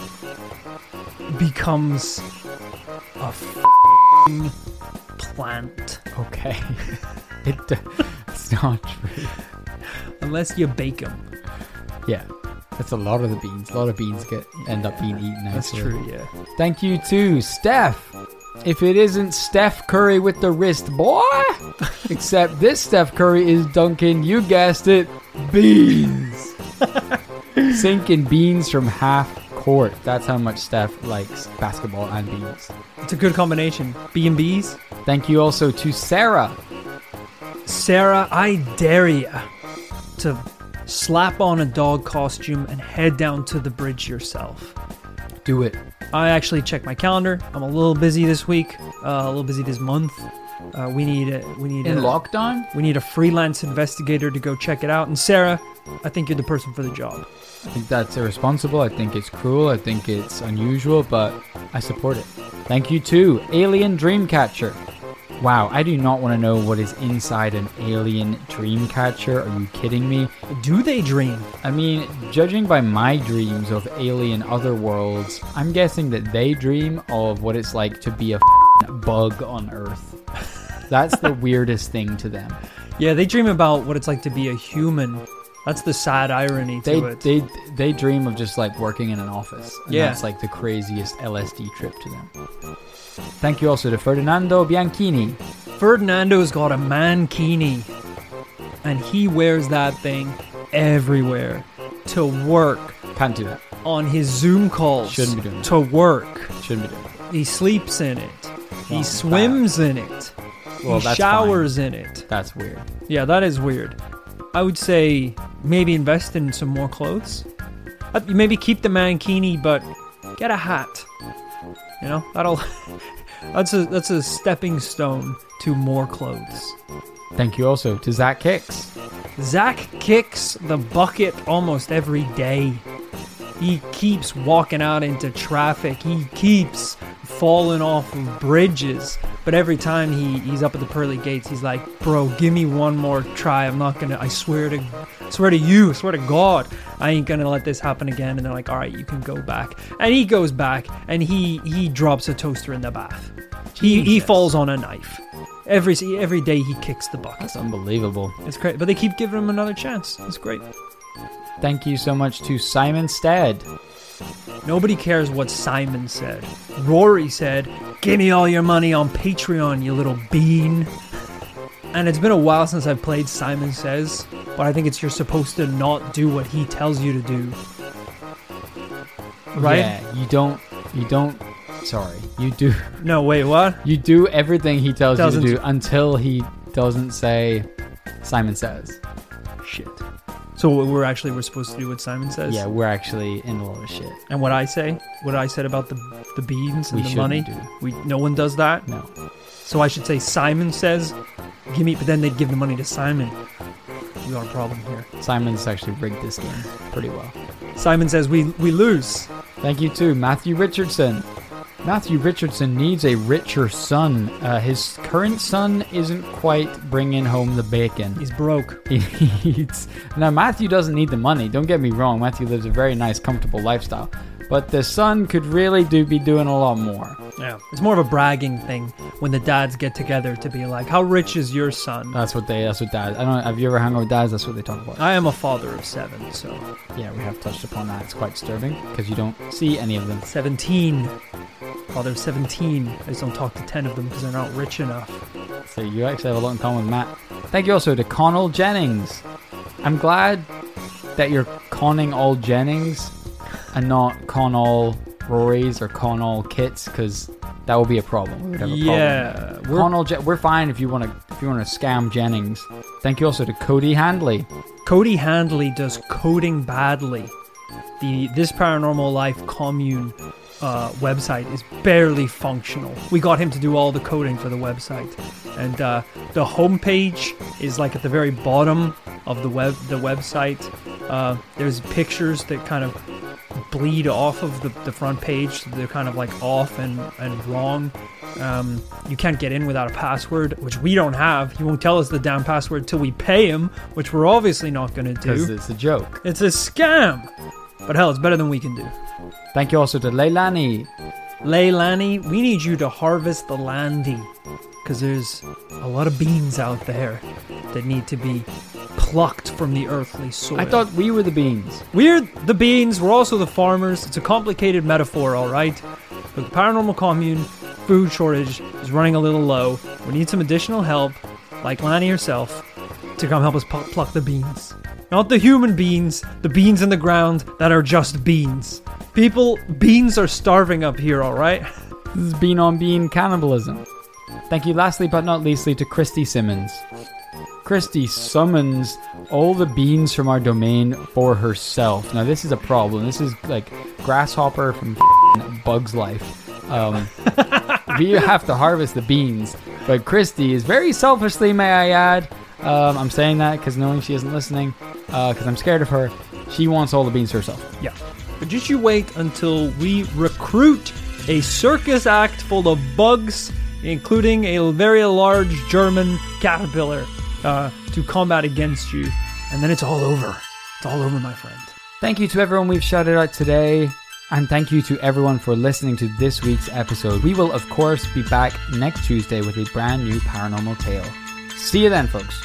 becomes a f***ing plant. Okay. it, it's not true. Unless you bake them. Yeah. That's a lot of the beans. A lot of beans get end up being eaten. That's actually. true, yeah. Thank you to Steph. If it isn't Steph Curry with the wrist, boy. Except this Steph Curry is dunking, you guessed it, beans. Sinking beans from half court. That's how much Steph likes basketball and beans. It's a good combination. B and B's. Thank you also to Sarah. Sarah, I dare you to slap on a dog costume and head down to the bridge yourself. Do it. I actually checked my calendar. I'm a little busy this week. Uh, a little busy this month. Uh, we need a, we need In a, lockdown? We need a freelance investigator to go check it out. And Sarah, I think you're the person for the job. I think that's irresponsible. I think it's cruel. I think it's unusual, but I support it. Thank you to Alien Dreamcatcher. Wow, I do not want to know what is inside an alien dreamcatcher. Are you kidding me? Do they dream? I mean, judging by my dreams of alien otherworlds, I'm guessing that they dream of what it's like to be a f***ing bug on Earth. That's the weirdest thing to them. Yeah, they dream about what it's like to be a human. That's the sad irony to They it. they they dream of just like working in an office. And Yeah. that's like the craziest L S D trip to them. Thank you also to Ferdinando Bianchini. Ferdinando's got a mankini, and he wears that thing everywhere to work, Can't do that. on his Zoom calls, Shouldn't be doing that. to work. Shouldn't be doing that. He sleeps in it. He Well, swims in it. Well, he that's showers in it. That's weird. Yeah, that is weird. I would say maybe invest in some more clothes. Uh, Maybe keep the mankini, but get a hat. You know, that'll that's a that's a stepping stone to more clothes. Thank you also to Zach Kicks. Zach kicks the bucket almost every day. He keeps walking out into traffic. He keeps falling off of bridges. But every time he, he's up at the pearly gates, he's like, bro, give me one more try. I'm not gonna, I swear to, swear to you, swear to God, I ain't gonna let this happen again. And they're like, all right, you can go back. And he goes back and he, he drops a toaster in the bath. He, he Jesus. falls on a knife. Every, every day he kicks the bucket. That's unbelievable. It's great. But they keep giving him another chance. It's great. Thank you so much to Simon Stead. Nobody cares what Simon said. Rory said, give me all your money on Patreon, you little bean. And it's been a while since I've played Simon Says, but I think it's you're supposed to not do what he tells you to do. Right? Yeah, you don't, you don't, sorry, you do, No, wait, what? you do everything he tells Doesn't- you to do until he doesn't say Simon Says. Shit. So what we're actually we're supposed to do what Simon says? Yeah, we're actually in a lot of shit. And what I say? What I said about the the beans and We the money? shouldn't do. We no one does that? No. So I should say Simon says, give me, but then they'd give the money to Simon. We got a problem here. Simon's actually rigged this game pretty well. Simon says we we lose. Thank you to Matthew Richardson. Matthew Richardson needs a richer son. Uh, his current son isn't quite bringing home the bacon. He's broke. He needs... Now, Matthew doesn't need the money. Don't get me wrong. Matthew lives a very nice, comfortable lifestyle. But the son could really do be doing a lot more. Yeah. It's more of a bragging thing when the dads get together to be like, how rich is your son? That's what they. That's what dads. I don't. Have you ever hung out with dads? That's what they talk about. I am a father of seven, so Yeah, we have touched upon that. It's quite disturbing because you don't see any of them. seventeen. Father of seventeen. I just don't talk to ten of them because they're not rich enough. So you actually have a lot in common with Matt. Thank you also to Connell Jennings. I'm glad that you're conning all Jennings and not con all Rorys or con all Kits, because that will be a problem. We would have a Yeah, problem. we're- Con all Je- we're fine if you want to if you want to scam Jennings. Thank you also to Cody Handley. Cody Handley does coding badly. The This Paranormal Life commune uh, website is barely functional. We got him to do all the coding for the website, and uh, the homepage is like at the very bottom of the web the website. Uh, there's pictures that kind of bleed off of the, the front page. So they're kind of like off and, and wrong. Um, you can't get in without a password, which we don't have. He won't tell us the damn password till we pay him, which we're obviously not going to do. Because it's a joke. It's a scam. But hell, it's better than we can do. Thank you also to Leilani. Leilani, we need you to harvest the landy. Because there's a lot of beans out there that need to be plucked from the earthly soil. I thought we were the beans. We're the beans, we're also the farmers. It's a complicated metaphor, alright? But the paranormal commune food shortage is running a little low. We need some additional help, like Lani herself, to come help us pu- pluck the beans. Not the human beans, the beans in the ground that are just beans. People, beans are starving up here, alright? This is bean on bean cannibalism. Thank you lastly but not leastly to Christy Simmons. Christy summons all the beans from our domain for herself. Now this is a problem. This is like Grasshopper from Bug's Life. Um, we have to harvest the beans, but Christy is very selfishly, may I add, um, I'm saying that because knowing she isn't listening, because uh, I'm scared of her, she wants all the beans for herself. Yeah. But just you wait until we recruit a circus act full of bugs, including a very large German caterpillar, uh, to combat against you. And then it's all over. It's all over, my friend. Thank you to everyone we've shouted out today. And thank you to everyone for listening to this week's episode. We will, of course, be back next Tuesday with a brand new paranormal tale. See you then, folks.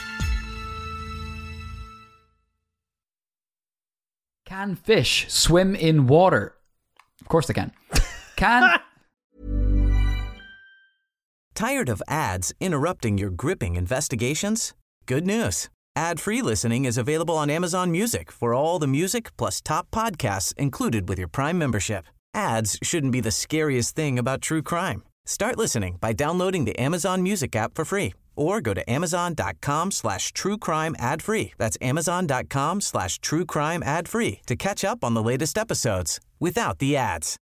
Can fish swim in water? Of course they can. Can... Tired of ads interrupting your gripping investigations? Good news. Ad-free listening is available on Amazon Music for all the music plus top podcasts included with your Prime membership. Ads shouldn't be the scariest thing about true crime. Start listening by downloading the Amazon Music app for free or go to amazon.com slash true crime ad free. That's amazon.com slash true crime ad free to catch up on the latest episodes without the ads.